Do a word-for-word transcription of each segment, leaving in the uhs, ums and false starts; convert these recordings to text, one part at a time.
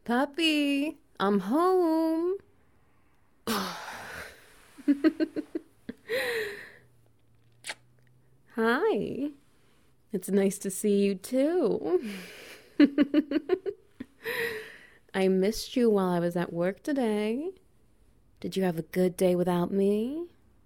Puppy, I'm home. Hi. It's nice to see you too. I missed you while I was at work today. Did you have a good day without me?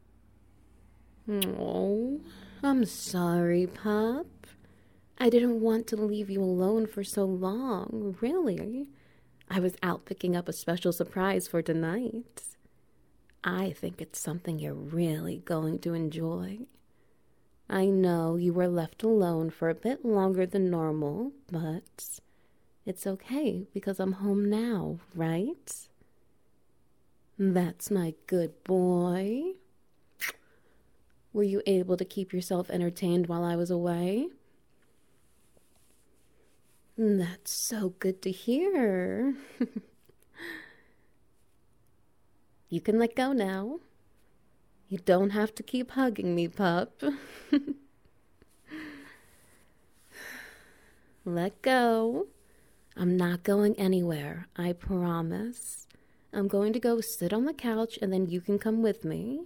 Oh, I'm sorry, pup. I didn't want to leave you alone for so long, really. I was out picking up a special surprise for tonight. I think it's something you're really going to enjoy. I know you were left alone for a bit longer than normal, but it's okay because I'm home now, right? That's my good boy. Were you able to keep yourself entertained while I was away? That's so good to hear. You can let go now. You don't have to keep hugging me, pup. Let go. I'm not going anywhere, I promise. I'm going to go sit on the couch and then you can come with me.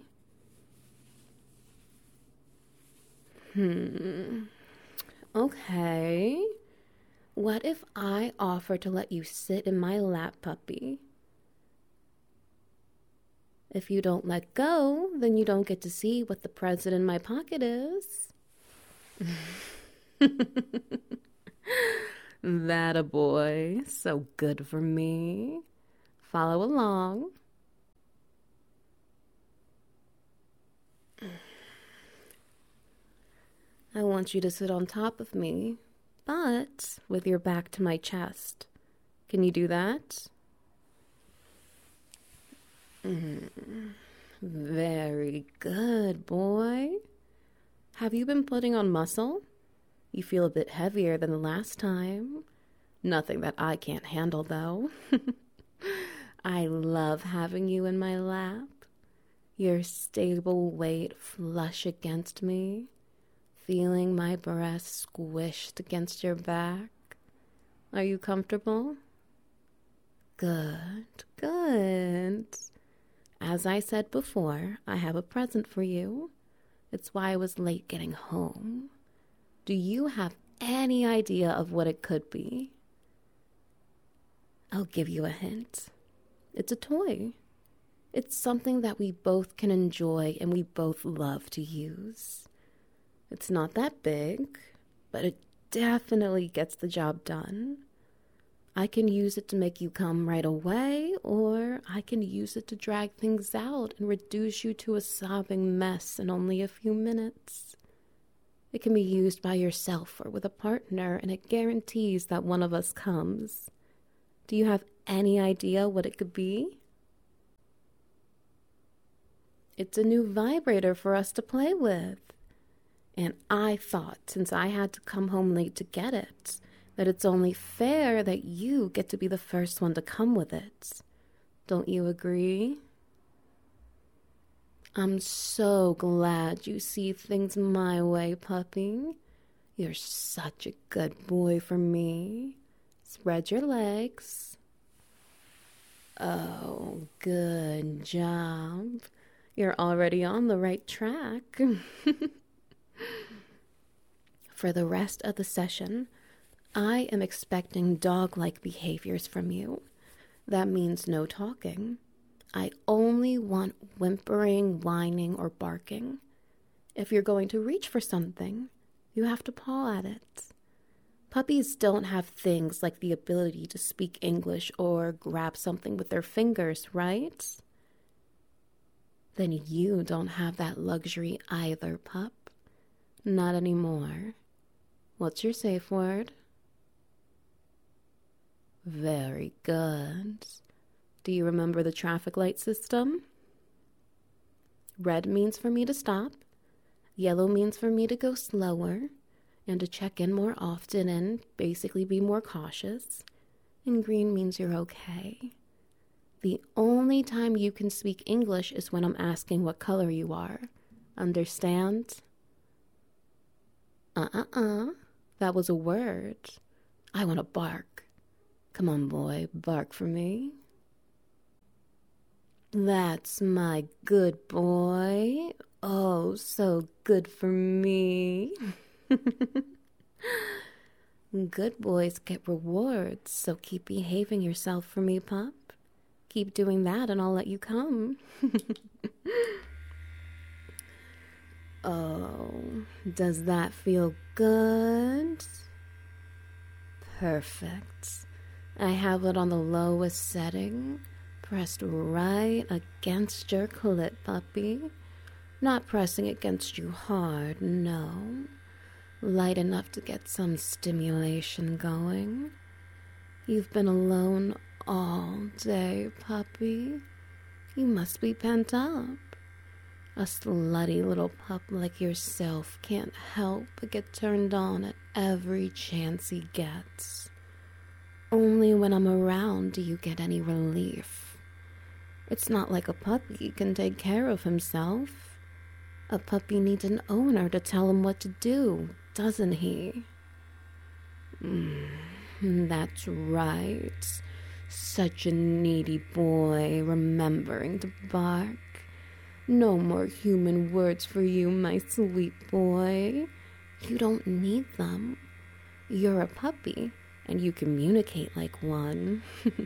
Hmm. Okay. What if I offer to let you sit in my lap, puppy? If you don't let go, then you don't get to see what the present in my pocket is. That a boy. So good for me. Follow along. I want you to sit on top of me, but with your back to my chest. Can you do that? Mm. Very good, boy. Have you been putting on muscle? You feel a bit heavier than the last time. Nothing that I can't handle, though. I love having you in my lap. Your stable weight flush against me. Feeling my breast squished against your back. Are you comfortable? Good, good. As I said before, I have a present for you. It's why I was late getting home. Do you have any idea of what it could be? I'll give you a hint. It's a toy. It's something that we both can enjoy and we both love to use. It's not that big, but it definitely gets the job done. I can use it to make you come right away, or I can use it to drag things out and reduce you to a sobbing mess in only a few minutes. It can be used by yourself or with a partner, and it guarantees that one of us comes. Do you have any idea what it could be? It's a new vibrator for us to play with. And I thought, since I had to come home late to get it, that it's only fair that you get to be the first one to come with it. Don't you agree? I'm so glad you see things my way, puppy. You're such a good boy for me. Spread your legs. Oh, good job. You're already on the right track. For the rest of the session, I am expecting dog-like behaviors from you. That means no talking. I only want whimpering, whining, or barking. If you're going to reach for something, you have to paw at it. Puppies don't have things like the ability to speak English or grab something with their fingers, right? Then you don't have that luxury either, pup. Not anymore. What's your safe word? Very good. Do you remember the traffic light system? Red means for me to stop. Yellow means for me to go slower and to check in more often and basically be more cautious. And green means you're okay. The only time you can speak English is when I'm asking what color you are. Understand? Uh-uh-uh. That was a word. I want to bark. Come on, boy, bark for me. That's my good boy. Oh, so good for me. Good boys get rewards, so keep behaving yourself for me, pup. Keep doing that and I'll let you come. Oh, does that feel good? Perfect. I have it on the lowest setting, pressed right against your clit, puppy. Not pressing against you hard, no. Light enough to get some stimulation going. You've been alone all day, puppy. You must be pent up. A slutty little pup like yourself can't help but get turned on at every chance he gets. Only when I'm around do you get any relief. It's not like a puppy can take care of himself. A puppy needs an owner to tell him what to do, doesn't he? Mm, that's right. Such a needy boy, remembering to bark. No more human words for you, my sweet boy. You don't need them. You're a puppy, and you communicate like one.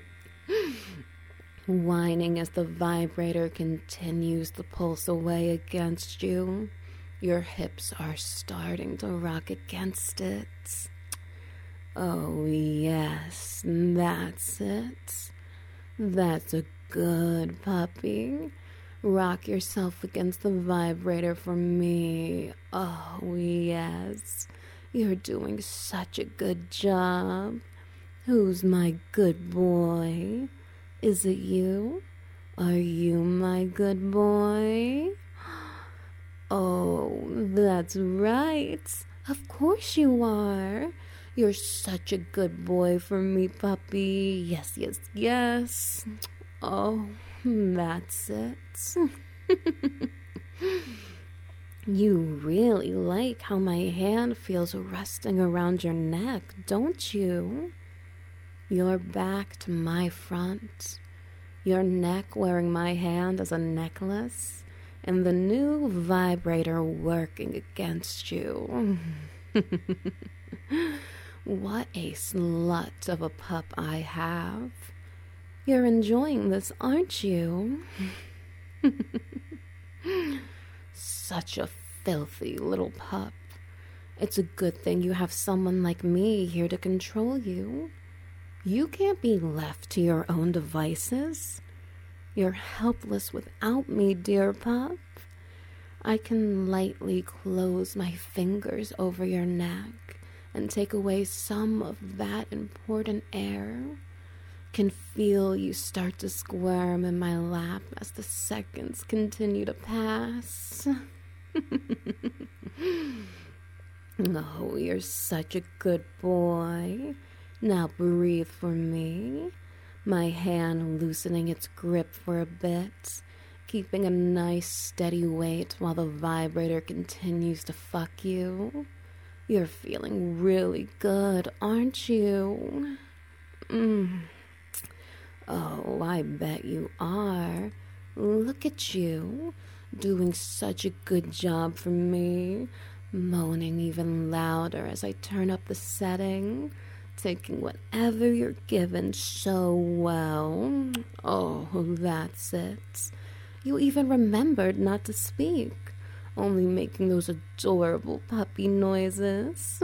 Whining as the vibrator continues to pulse away against you. Your hips are starting to rock against it. Oh, yes, that's it. That's a good puppy. Rock yourself against the vibrator for me. Oh, yes. You're doing such a good job. Who's my good boy? Is it you? Are you my good boy? Oh, that's right. Of course you are. You're such a good boy for me, puppy. Yes, yes, yes. Oh, that's it. You really like how my hand feels resting around your neck, don't you? Your back to my front, your neck wearing my hand as a necklace, and the new vibrator working against you. What a slut of a pup I have. You're enjoying this, aren't you? Such a filthy little pup. It's a good thing you have someone like me here to control you. You can't be left to your own devices. You're helpless without me, dear pup. I can lightly close my fingers over your neck and take away some of that important air. Can feel you start to squirm in my lap as the seconds continue to pass. Oh, you're such a good boy. Now breathe for me. My hand loosening its grip for a bit, keeping a nice steady weight while the vibrator continues to fuck you. You're feeling really good, aren't you? Mm. Oh, I bet you are. Look at you, doing such a good job for me, moaning even louder as I turn up the setting, taking whatever you're given so well. Oh, that's it. You even remembered not to speak, only making those adorable puppy noises.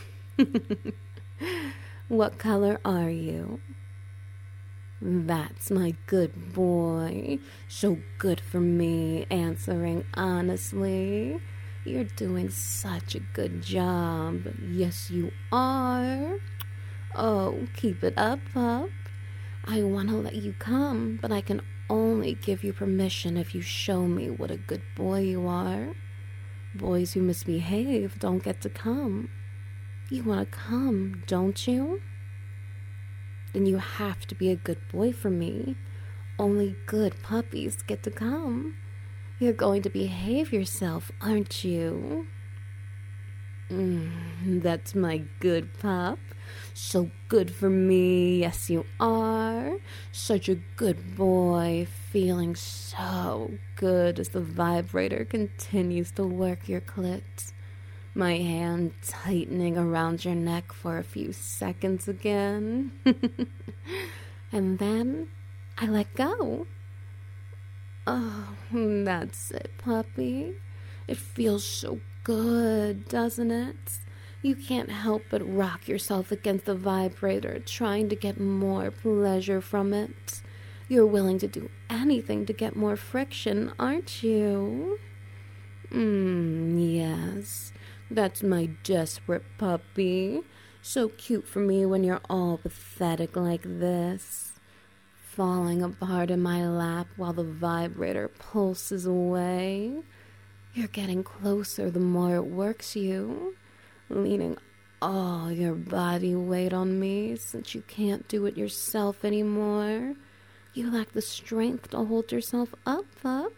What color are you? That's my good boy. So good for me, answering honestly. You're doing such a good job. Yes, you are. Oh, keep it up, pup. I want to let you come, but I can only give you permission if you show me what a good boy you are. Boys who misbehave don't get to come. You want to come, don't you? Then you have to be a good boy for me. Only good puppies get to come. You're going to behave yourself, aren't you? Mm, that's my good pup. So good for me, yes you are. Such a good boy, feeling so good as the vibrator continues to work your clit. My hand tightening around your neck for a few seconds again. And then I let go. Oh, that's it, puppy. It feels so good, doesn't it? You can't help but rock yourself against the vibrator, trying to get more pleasure from it. You're willing to do anything to get more friction, aren't you? Mmm, yes. That's my desperate puppy. So cute for me when you're all pathetic like this. Falling apart in my lap while the vibrator pulses away. You're getting closer the more it works you, leaning all your body weight on me since you can't do it yourself anymore. You lack the strength to hold yourself up, up.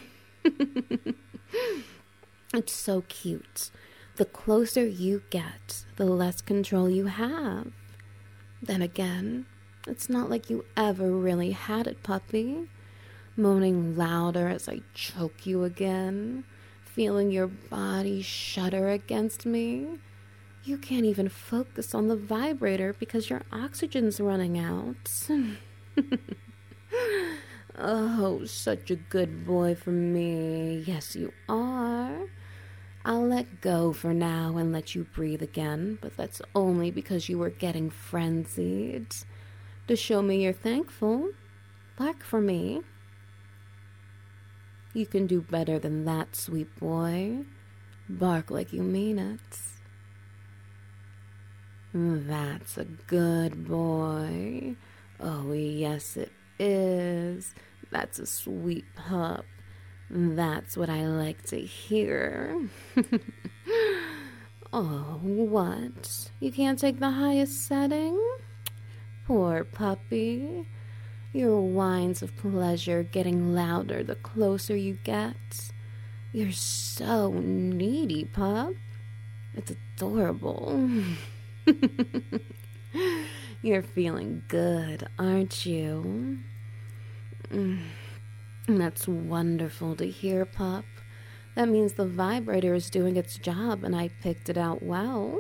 It's so cute. The closer you get, the less control you have. Then again, it's not like you ever really had it, puppy. Moaning louder as I choke you again, feeling your body shudder against me. You can't even focus on the vibrator because your oxygen's running out. Oh, such a good boy for me. Yes, you are. I'll let go for now and let you breathe again, but that's only because you were getting frenzied. To show me you're thankful, bark for me. You can do better than that, sweet boy. Bark like you mean it. That's a good boy. Oh, yes, it is. That's a sweet pup. That's what I like to hear. Oh, what? You can't take the highest setting? Poor puppy. Your whines of pleasure getting louder the closer you get. You're so needy, pup. It's adorable. You're feeling good, aren't you? Mm. That's wonderful to hear, pup. That means the vibrator is doing its job and I picked it out well.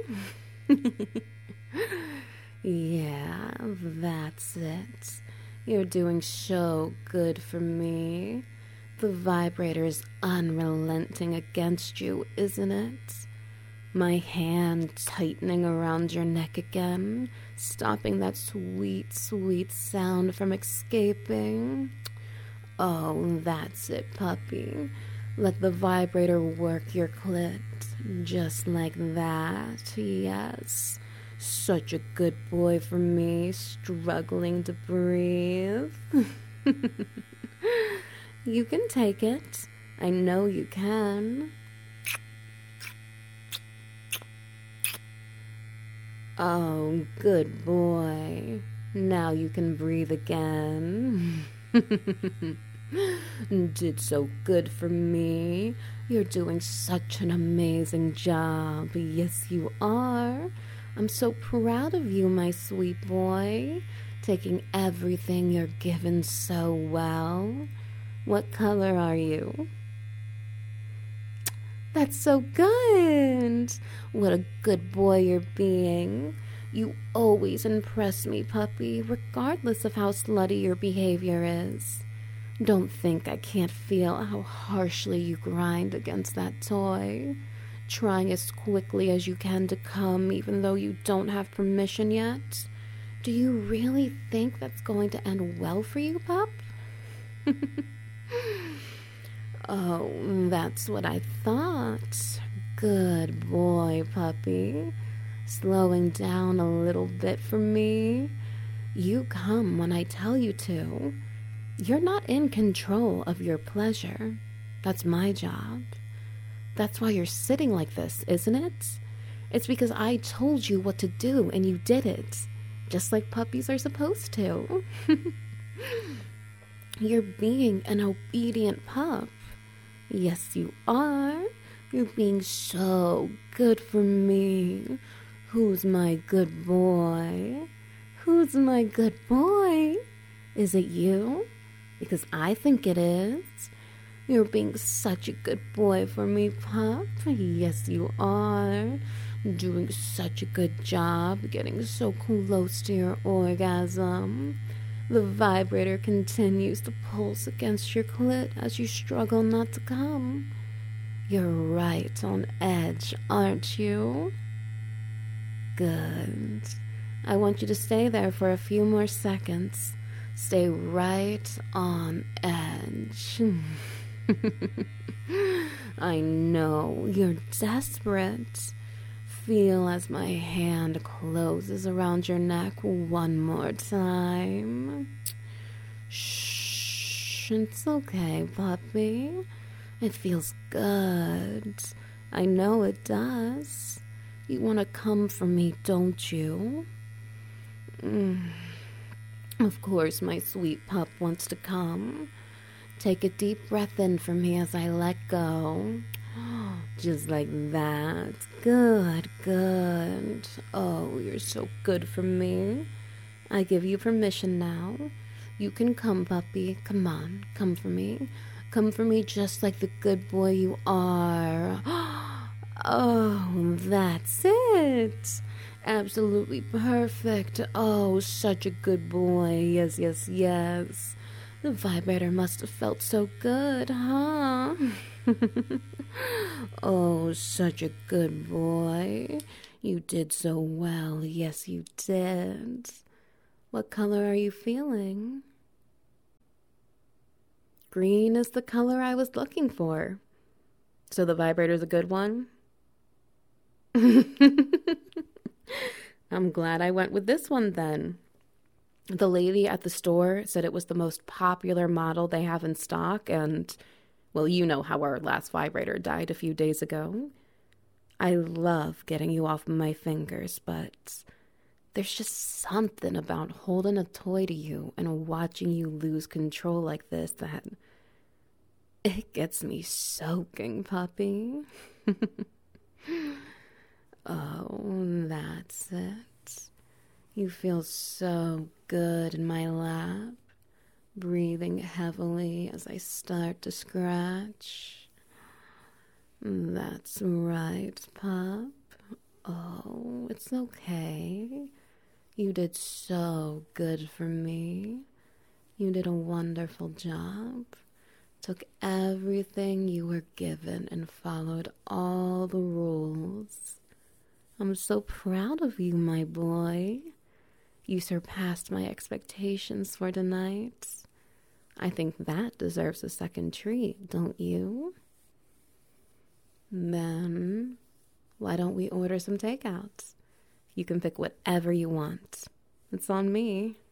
Yeah, that's it. You're doing so good for me. The vibrator is unrelenting against you, isn't it? My hand tightening around your neck again, stopping that sweet, sweet sound from escaping. Oh, that's it, puppy. Let the vibrator work your clit, just like that, yes. Such a good boy for me, struggling to breathe. You can take it. I know you can. Oh, good boy. Now you can breathe again. Did so good for me. You're doing such an amazing job. Yes, you are. I'm so proud of you, my sweet boy. Taking everything you're given so well. What color are you? That's so good. What a good boy you're being. You always impress me, puppy, regardless of how slutty your behavior is. Don't think I can't feel how harshly you grind against that toy, trying as quickly as you can to come even though you don't have permission yet. Do you really think that's going to end well for you, pup? Oh, that's what I thought. Good boy, puppy. Slowing down a little bit for me. You come when I tell you to. You're not in control of your pleasure. That's my job. That's why you're sitting like this, isn't it? It's because I told you what to do and you did it. Just like puppies are supposed to. You're being an obedient pup. Yes, you are. You're being so good for me. Who's my good boy? Who's my good boy? Is it you? Because I think it is. You're being such a good boy for me, Pup. Yes, you are. Doing such a good job, getting so close to your orgasm. The vibrator continues to pulse against your clit as you struggle not to come. You're right on edge, aren't you? Good. I want you to stay there for a few more seconds. Stay right on edge. I know you're desperate. Feel as my hand closes around your neck one more time. Shh, it's okay, puppy. It feels good. I know it does. You want to come for me, don't you? Mm. Of course, my sweet pup wants to come. Take a deep breath in for me as I let go. Just like that. Good, good. Oh, you're so good for me. I give you permission now. You can come, puppy. Come on, come for me. Come for me just like the good boy you are. Oh, that's it. Absolutely perfect. Oh, such a good boy. Yes, yes, yes. The vibrator must have felt so good, huh? Oh, such a good boy. You did so well. Yes, you did. What color are you feeling? Green is the color I was looking for. So the vibrator's a good one? I'm glad I went with this one then. The lady at the store said it was the most popular model they have in stock, and, well, you know how our last vibrator died a few days ago. I love getting you off my fingers, but there's just something about holding a toy to you and watching you lose control like this that it gets me soaking, puppy. Oh, that's it. You feel so good in my lap, breathing heavily as I start to scratch. That's right, pup. Oh, it's okay. You did so good for me. You did a wonderful job. Took everything you were given and followed all the rules. I'm so proud of you, my boy. You surpassed my expectations for tonight. I think that deserves a second treat, don't you? Then, why don't we order some takeouts? You can pick whatever you want. It's on me.